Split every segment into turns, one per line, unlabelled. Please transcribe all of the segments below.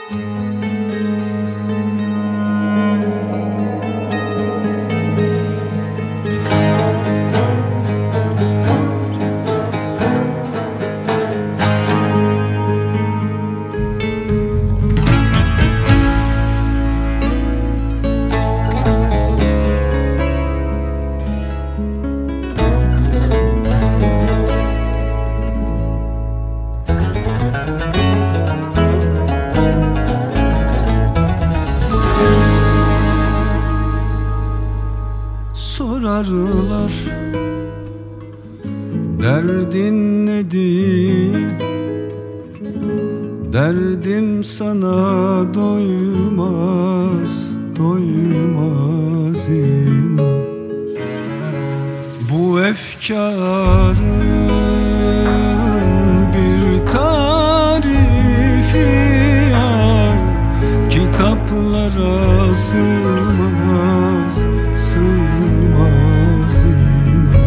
Sorarlar derdin nedir? Derdim sana doymaz, doymaz inan. Bu efkarın bir tarifi yar, kitaplara sığmaz, sığmaz inan.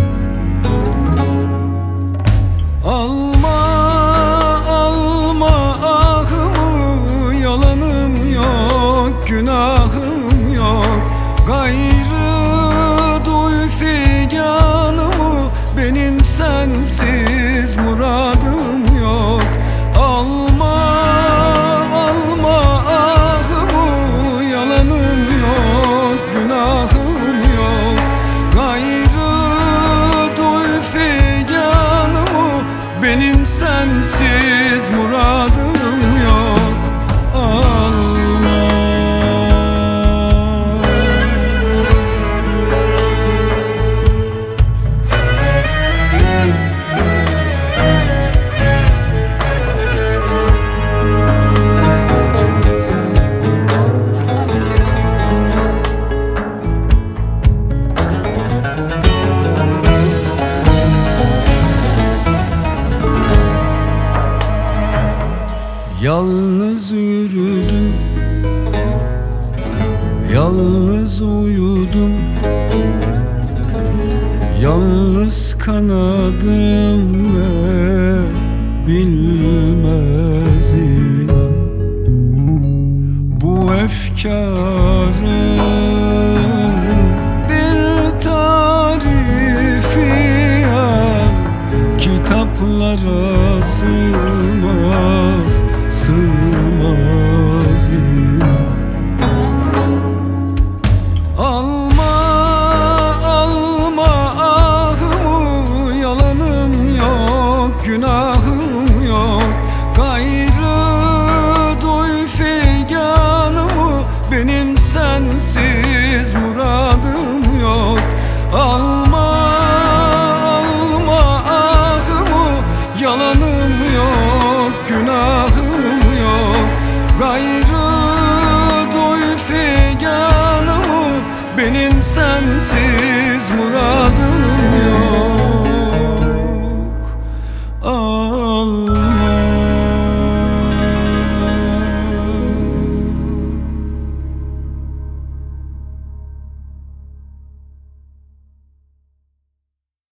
Alma, alma ahımı, yalanım yok, günahım yok. Gayrı duy figanımı, benim sensiz muradım yok. Alma, alma ahımı, yalanım yok, günahım yok. Gayrı duy figanımı, benim sensiz muradım yok. Alma. Yalnız yürüdüm, yalnız uyudum, yalnız kanadım ve bilmez inan. Bu efkarın bir tarifi yar, kitaplara sığmaz, sığmaz inan. Alma, alma ahımı, yalanım yok, günahım yok. Gayrı duy figanımı, benim sensiz muradım yok. Alma, alma ahımı, yalanım yok, günahım yok. Gayrı duy figanımı, benim sensiz muradım